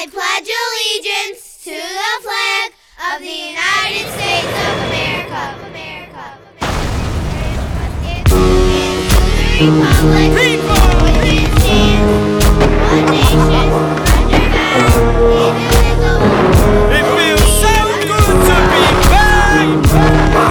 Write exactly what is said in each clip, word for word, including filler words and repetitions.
I pledge allegiance to the flag of the United States of America, America, and to the republic which it stands, one nation, under God, indivisible. It feels so good to be back. I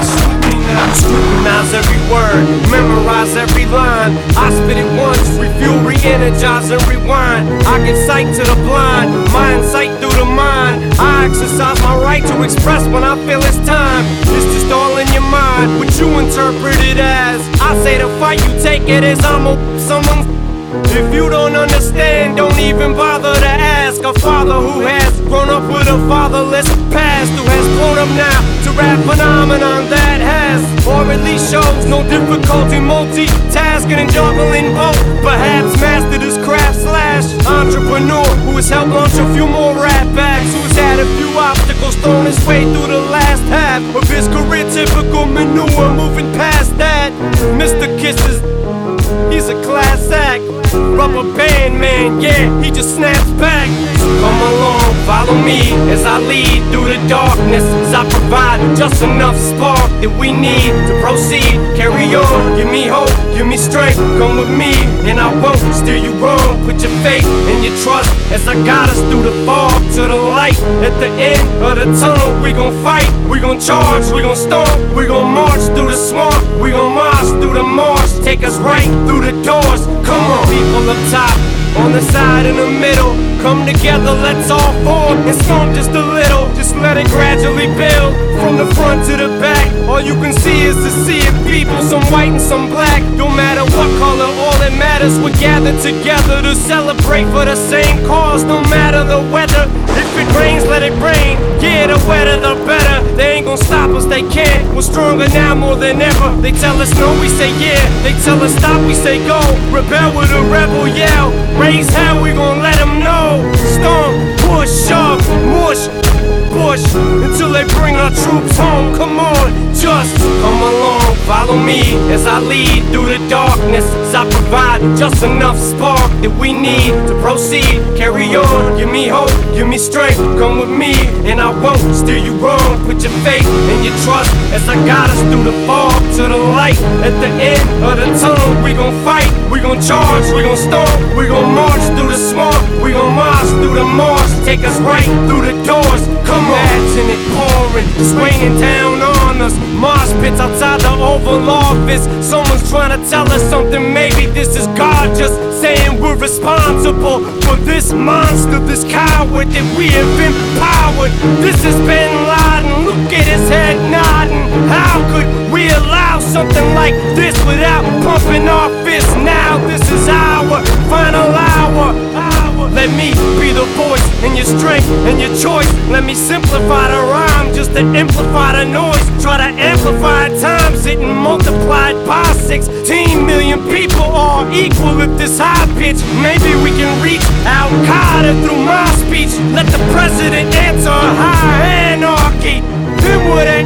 scrutinize every word, memorize every line. I spit it once, refuel, re-energize, and rewind. I give sight to the blind, mind sight through the mind. I exercise my right to express when I feel it's time. It's just all in your mind, what you interpret it as. I say the fight, you take it as I'm a someone. If you don't understand, don't even bother to ask. A father who has grown up with a fatherless past, who has grown up now to rap phenomenon that has, or at least shows no difficulty multitasking and juggling both. Perhaps mastered his craft slash entrepreneur who has helped launch a few more rap acts, who's had a few obstacles thrown his way through the last half of his career. Typical manure, moving past that. Mister Kisses, he's a class act. Rubber band man, yeah, he just snaps back. So come along, follow me as I lead through the darkness, as I provide just enough spark that we need to proceed. Carry on, give me hope, give me strength. Come with me and I won't steer you wrong. Put your faith and your trust as I guide us through the fog to the light. At the end of the tunnel, we gon' fight, we gon' charge, we gon' storm, we gon' march through the swamp, we gon' march through the marsh. Take us right through the doors. Come on, people up top, on the side, in the middle, come together, let's all form and storm just a little. Just let it gradually build from the front to the back. All you can see is the sea of people, some white and some black. Don't matter what color, all that matters, we're gathered together to celebrate for the same cause. No matter the weather, if it rains, let it rain. Yeah, the wetter the better. They ain't gon' stop us, they can't. We're stronger now more than ever. They tell us no, we say yeah. They tell us stop, we say go. Rebel with a rebel yell. Raise hell, we gon' let them know. Storm, push, shove, mush, push until they bring our troops home. Come on, just come along, follow me as I lead through the darkness, as I provide just enough spark that we need to proceed. Carry on, give me hope, give me strength. Come with me and I won't steer you wrong. Put your faith and your trust as I guide us through the fog to the light. At the end of the tunnel, we gon' fight, we gon' charge, we gon' storm, we gon' march through the swamp, we gon' march through the marsh. Take us right through the doors. Come on, imagine it pouring, it's raining down on us. Mosh pits outside the Oval Office. Someone's trying to tell us something. Maybe this is God just saying we're responsible for this monster, this coward that we have empowered. This is Bin Laden, look at his head nodding. How could we allow something like this without pumping our fists? Now this is our final hour. Let me be the voice and your strength and your choice. Let me simplify the rhyme just to amplify the noise. Try to amplify times it and multiplied by sixteen million people are equal at this high pitch. Maybe we can reach Al-Qaeda through my speech. Let the president answer high anarchy. Then would it?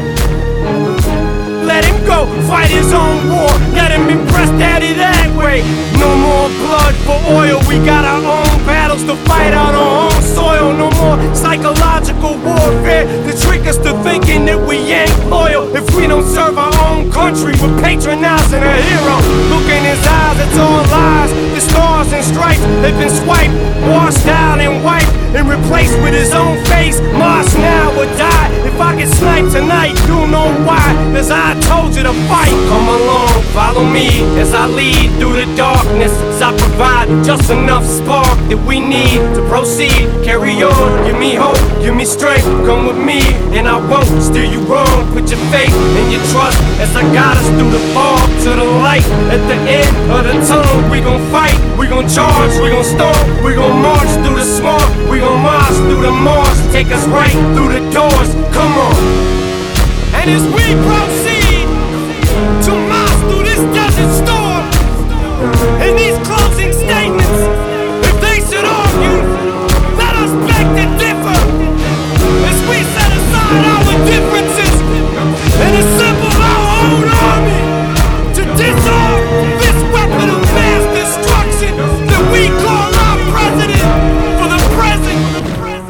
Let him go, fight his own war. Let him impress daddy that way. No more blood for oil. We got our own battles to fight on our own soil. No more psychological warfare to trick us to thinking that we ain't loyal. If we don't serve our own country, we're patronizing a hero. Look in his eyes, it's all lies. The stars and stripes, they've been swiped, washed out and wiped, and replaced with his own face. March now or die. If I get sniped tonight, you'll know why. Cause I told you to fight. Come along, follow me as I lead through the darkness, as I provide just enough spark that we need to proceed. Carry on, give me hope, give me strength. Come with me and I won't steer you wrong. Put your faith and your trust as I guide us through the fog to the light. At the end of the tunnel, we gon' fight, we gon' charge, we gon' storm, we gon' march through the swamp, we gon' march through the marsh. Take us right through the doors. Come on. And as we proceed to march through this desert storm, in these closing statements, if they should argue, let us beg to differ, as we set aside our differences and assemble our own army to disarm this weapon of mass destruction that we call our president for the present